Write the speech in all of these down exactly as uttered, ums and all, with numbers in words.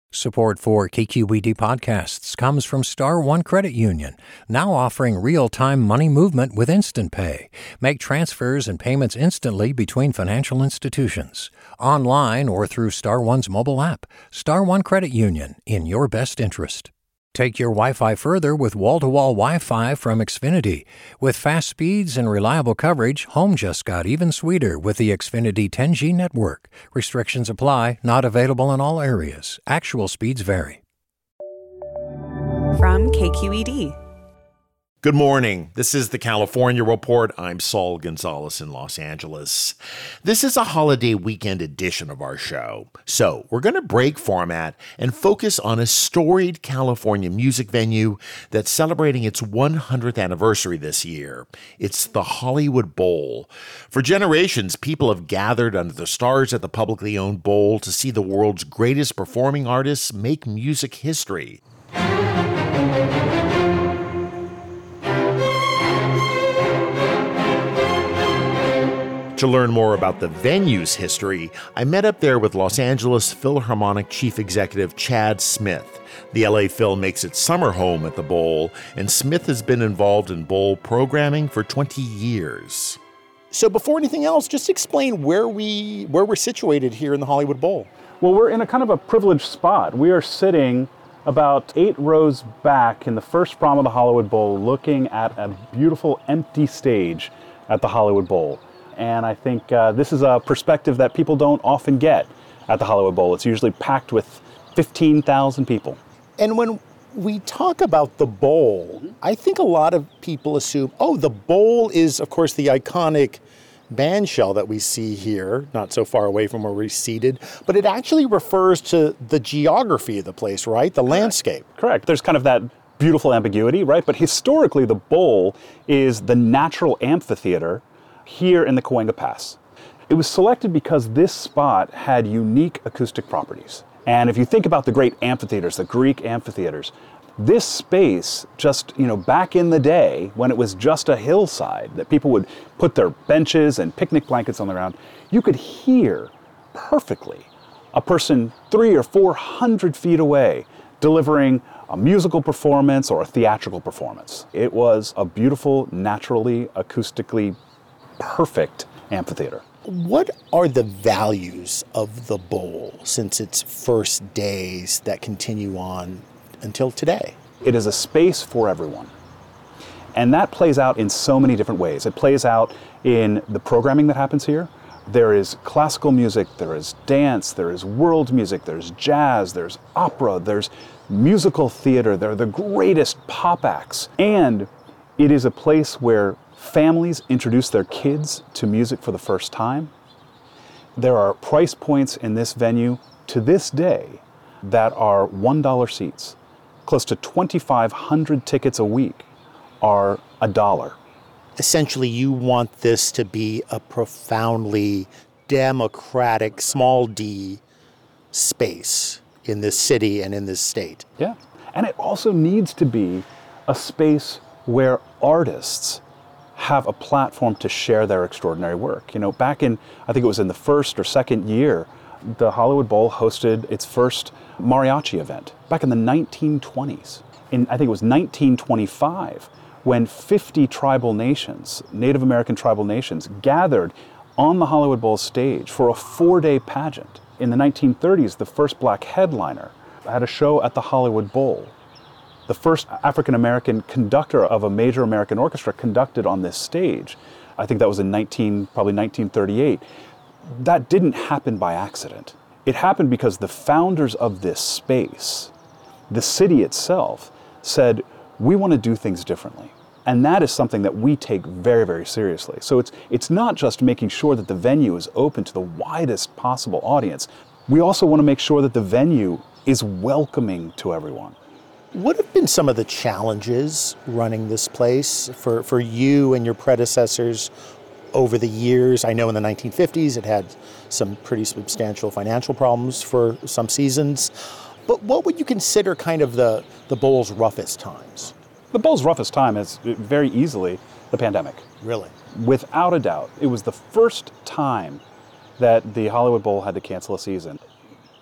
Support for K Q E D podcasts comes from Star One Credit Union, now offering real-time money movement with Instant Pay. Make transfers and payments instantly between financial institutions, online or through Star One's mobile app. Star One Credit Union, in your best interest. Take your Wi-Fi further with wall-to-wall Wi-Fi from Xfinity. With fast speeds and reliable coverage, home just got even sweeter with the Xfinity ten G network. Restrictions apply, not available in all areas. Actual speeds vary. From K Q E D. Good morning. This is the California Report. I'm Saul Gonzalez in Los Angeles. This is a holiday weekend edition of our show. So we're going to break format and focus on a storied California music venue that's celebrating its one hundredth anniversary this year. It's the Hollywood Bowl. For generations, people have gathered under the stars at the publicly owned bowl to see the world's greatest performing artists make music history. To learn more about the venue's history, I met up there with Los Angeles Philharmonic Chief Executive Chad Smith. The L A Phil makes its summer home at the Bowl, and Smith has been involved in Bowl programming for twenty years. So before anything else, just explain where we where we're situated here in the Hollywood Bowl. Well, we're in a kind of a privileged spot. We are sitting about eight rows back in the first prom of the Hollywood Bowl, looking at a beautiful empty stage at the Hollywood Bowl. And I think uh, this is a perspective that people don't often get at the Hollywood Bowl. It's usually packed with fifteen thousand people. And when we talk about the bowl, I think a lot of people assume, oh, the bowl is, of course, the iconic band shell that we see here, not so far away from where we're seated, but it actually refers to the geography of the place, right? The landscape. Correct. There's kind of that beautiful ambiguity, right? But historically, the bowl is the natural amphitheater here in the Cahuenga Pass. It was selected because this spot had unique acoustic properties. And if you think about the great amphitheaters, the Greek amphitheaters, this space just, you know, back in the day when it was just a hillside that people would put their benches and picnic blankets on the ground, you could hear perfectly a person three or four hundred feet away delivering a musical performance or a theatrical performance. It was a beautiful, naturally, acoustically perfect amphitheater. What are the values of the bowl since its first days that continue on until today? It is a space for everyone. And that plays out in so many different ways. It plays out in the programming that happens here. There is classical music, there is dance, there is world music, there's jazz, there's opera, there's musical theater, there are the greatest pop acts. And it is a place where families introduce their kids to music for the first time. There are price points in this venue to this day that are one dollar seats. Close to twenty-five hundred tickets a week are a dollar. Essentially, you want this to be a profoundly democratic, small d, space in this city and in this state. Yeah, and it also needs to be a space where artists have a platform to share their extraordinary work. You know, back in, I think it was in the first or second year, the Hollywood Bowl hosted its first mariachi event back in the nineteen twenties. In, I think it was nineteen twenty-five, when fifty tribal nations, Native American tribal nations, gathered on the Hollywood Bowl stage for a four-day pageant. In the nineteen thirties, the first black headliner had a show at the Hollywood Bowl. The first African-American conductor of a major American orchestra conducted on this stage. I think that was in nineteen, probably nineteen thirty-eight. That didn't happen by accident. It happened because the founders of this space, the city itself, said, we want to do things differently. And that is something that we take very, very seriously. So it's it's not just making sure that the venue is open to the widest possible audience. We also want to make sure that the venue is welcoming to everyone. What have been some of the challenges running this place for, for you and your predecessors over the years? I know in the nineteen fifties it had some pretty substantial financial problems for some seasons. But what would you consider kind of the, the Bowl's roughest times? The Bowl's roughest time is very easily the pandemic. Really? Without a doubt. It was the first time that the Hollywood Bowl had to cancel a season.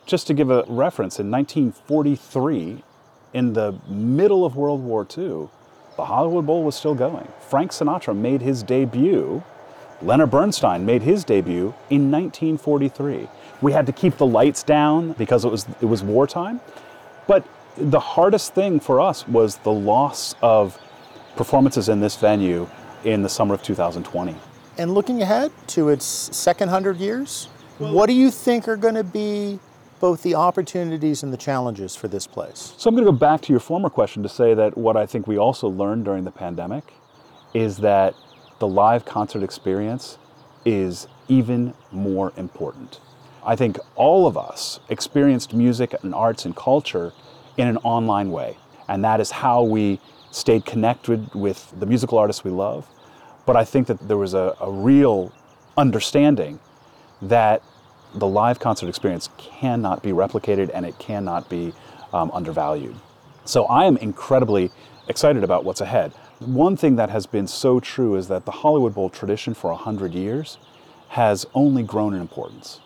just to give a reference, in nineteen forty-three, in the middle of World War Two, the Hollywood Bowl was still going. Frank Sinatra made his debut, Leonard Bernstein made his debut in nineteen forty-three. We had to keep the lights down because it was it was wartime, but the hardest thing for us was the loss of performances in this venue in the summer of two thousand twenty. And looking ahead to its second hundred years, well, what do you think are going to be both the opportunities and the challenges for this place? So I'm going to go back to your former question to say that what I think we also learned during the pandemic is that the live concert experience is even more important. I think all of us experienced music and arts and culture in an online way, and that is how we stayed connected with the musical artists we love. But I think that there was a, a real understanding that the live concert experience cannot be replicated and it cannot be um, undervalued. So I am incredibly excited about what's ahead. One thing that has been so true is that the Hollywood Bowl tradition for one hundred years has only grown in importance,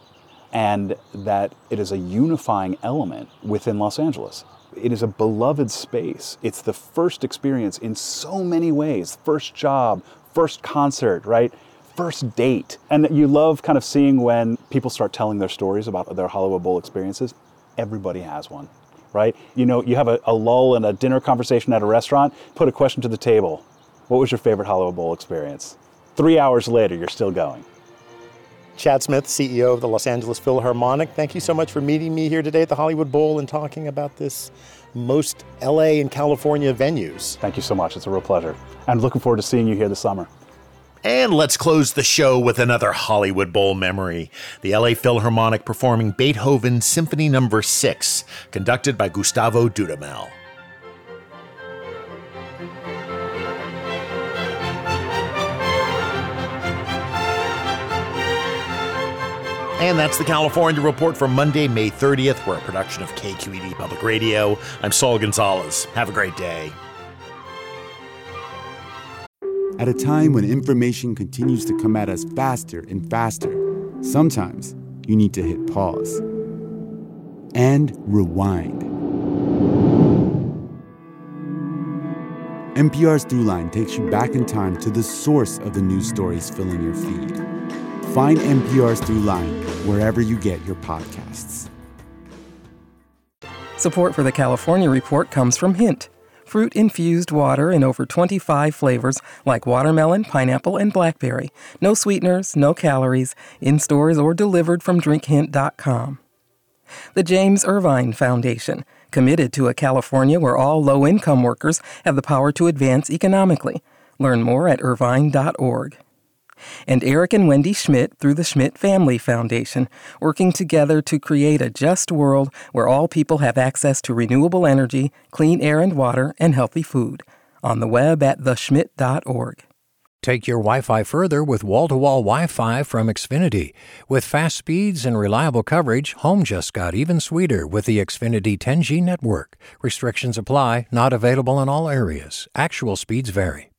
and that it is a unifying element within Los Angeles. It is a beloved space. It's the first experience in so many ways. First job, first concert, right? First date. And you love kind of seeing when people start telling their stories about their Hollywood Bowl experiences. Everybody has one, right? You know, you have a, a lull in a dinner conversation at a restaurant, put a question to the table. What was your favorite Hollywood Bowl experience? Three hours later, you're still going. Chad Smith, C E O of the Los Angeles Philharmonic, thank you so much for meeting me here today at the Hollywood Bowl and talking about this most L A and California venues. Thank you so much. It's a real pleasure. I'm looking forward to seeing you here this summer. And let's close the show with another Hollywood Bowl memory. The L A Philharmonic performing Beethoven Symphony Number six, conducted by Gustavo Dudamel. And that's the California Report for Monday, May thirtieth. We're a production of K Q E D Public Radio. I'm Saul Gonzalez. Have a great day. At a time when information continues to come at us faster and faster, sometimes you need to hit pause and rewind. N P R's Throughline takes you back in time to the source of the news stories filling your feed. Find N P R's Throughline wherever you get your podcasts. Support for the California Report comes from Hint, fruit-infused water in over twenty-five flavors like watermelon, pineapple, and blackberry. No sweeteners, no calories, in stores or delivered from drink hint dot com. The James Irvine Foundation, committed to a California where all low-income workers have the power to advance economically. Learn more at irvine dot org. And Eric and Wendy Schmidt through the Schmidt Family Foundation, working together to create a just world where all people have access to renewable energy, clean air and water, and healthy food. On the web at the schmidt dot org. Take your Wi-Fi further with wall-to-wall Wi-Fi from Xfinity. With fast speeds and reliable coverage, home just got even sweeter with the Xfinity ten G network. Restrictions apply, not available in all areas. Actual speeds vary.